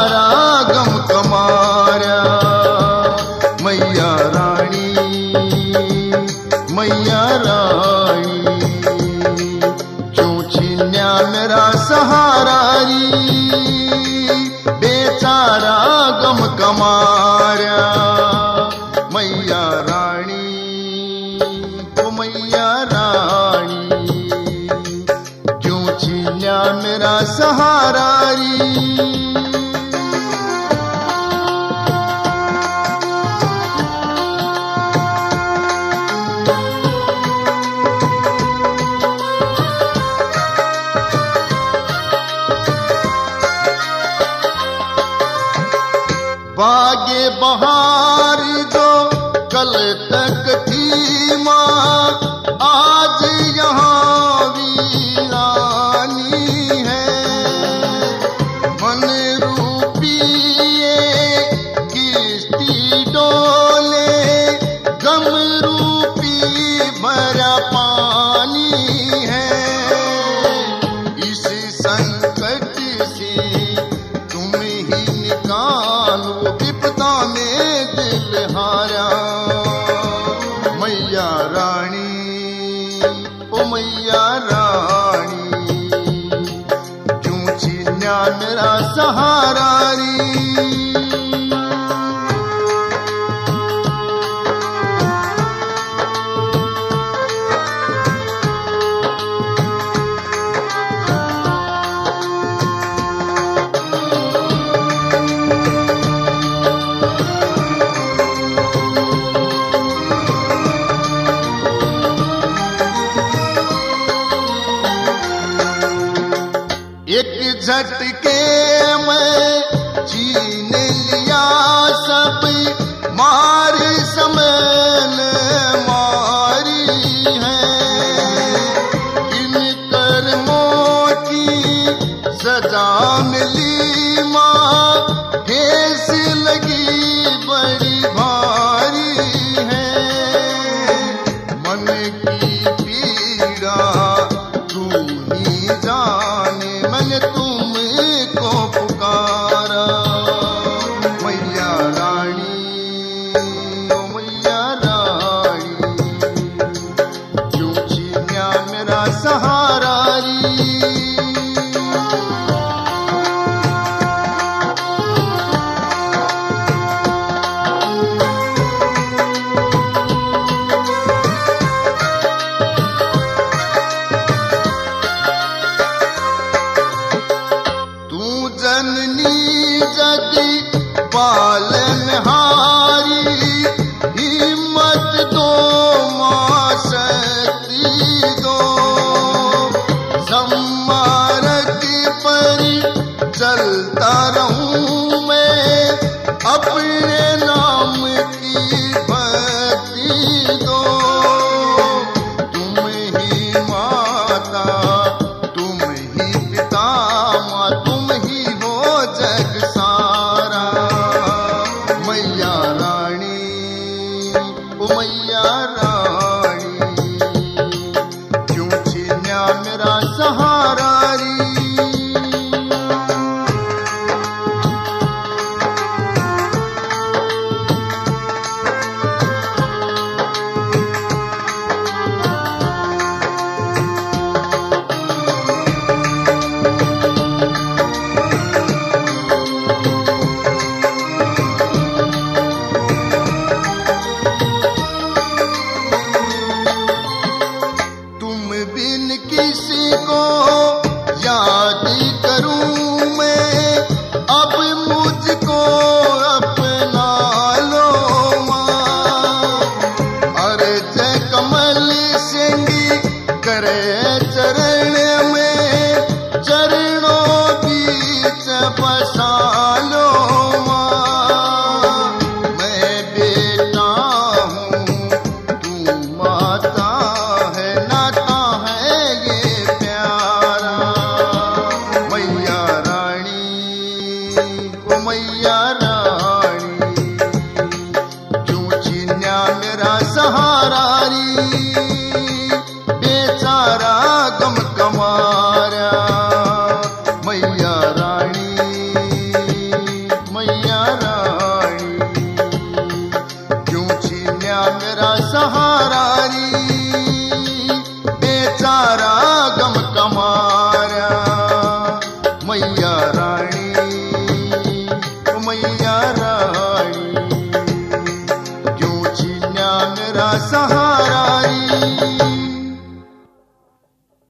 बेचारा गम कमाया। मैया रानी, मैया रानी, क्यों छीन्या मेरा सहारा री, बेचारा गम कमाया। मैया रानी, ओ मैया रानी, क्यों छीन्या मेरा सहारा री। बागे बहार जो कल तक थी माँ, आज यहाँ वीरानी है। मन रूपी ये किश्ती डोले, गम रूपी भरा पानी है। इस संकट से तुम ही निकालो, विपदा में दिल हारा। मैया रानी, ओ मैया रानी, क्यों छीन्या मेरा सहारा री। एक झटके में छीन लिया सब, मार समेल मारी है। इन कर्मों की सजा मिली माँ, ठेस लगी बड़ी भारी है। मन की पीड़ा तू ही जाने, मैंने तुमको पुकारा। मैया रानी, ओ मैया रानी, क्यों छीन्या मेरा सहारा री। जननी जगी पालनहारी, हिम्मत दो माँ शक्ति दो। सम्मारक पर चलता रहूं मैं, अपने